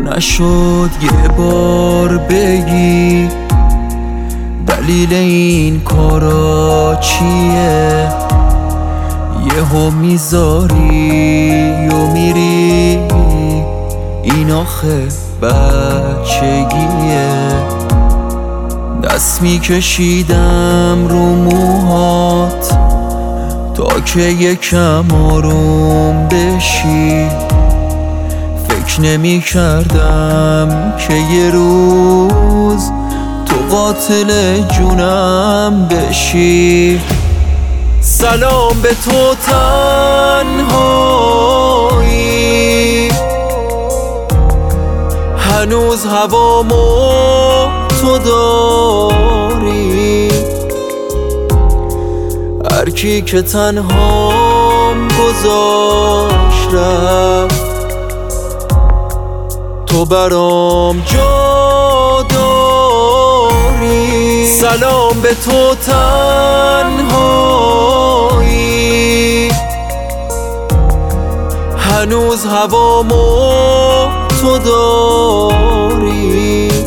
نشد یه بار بگی دلیل این کارا چیه؟ یهو میذاری و میری، این آخه بچگیه. دست میکشیدم رو موهات تا که یکم آروم بشی. فکر نمی کردم که یه روز تو قاتل جونم بشی. سلام به تو تنهایی، هنوز هوامو تو داری. هر کی که تنهام گذاشت رفت، تو برام جا داری. سلام به تو تنهایی، هنوز هوامو تو داری.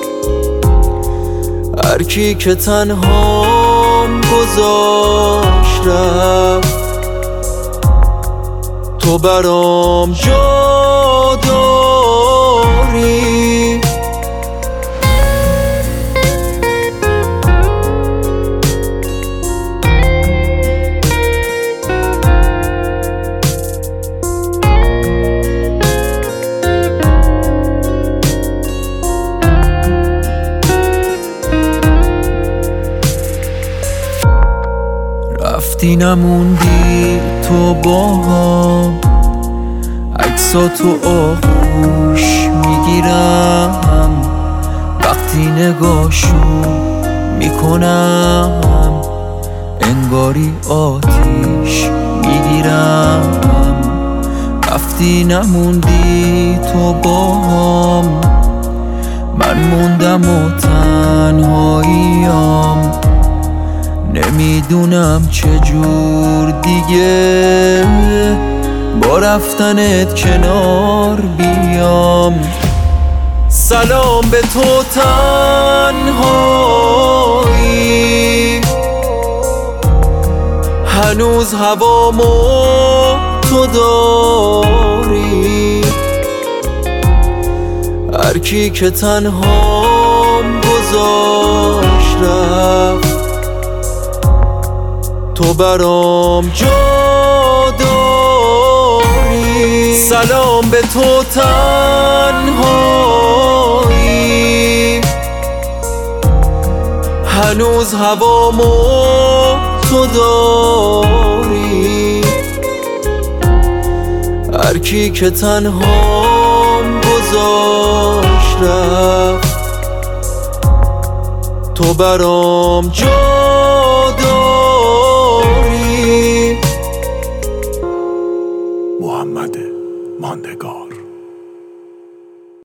هر کی که تنهام گذاشت رفت، تو برام جا داری. رفتی نموندی تو باهام، عکساتو آغوش میگیرم. وقتی نگاشو میکنم، انگاری آتیش میگیرم. رفتی نموندی تو باهام، من موندم و تنهاییم. نمیدونم چجور دیگه با رفتنت کنار بیام. سلام به تو تنهایی، هنوز هوامو تو داری. هر کی که تنهام گذاشت رفت، تو برام جا داری. سلام به تو تنهایی، هنوز هوامو تو داری. هر کی که تنهام گذاشت رفت، تو برام جا داری. محمد ماندگار.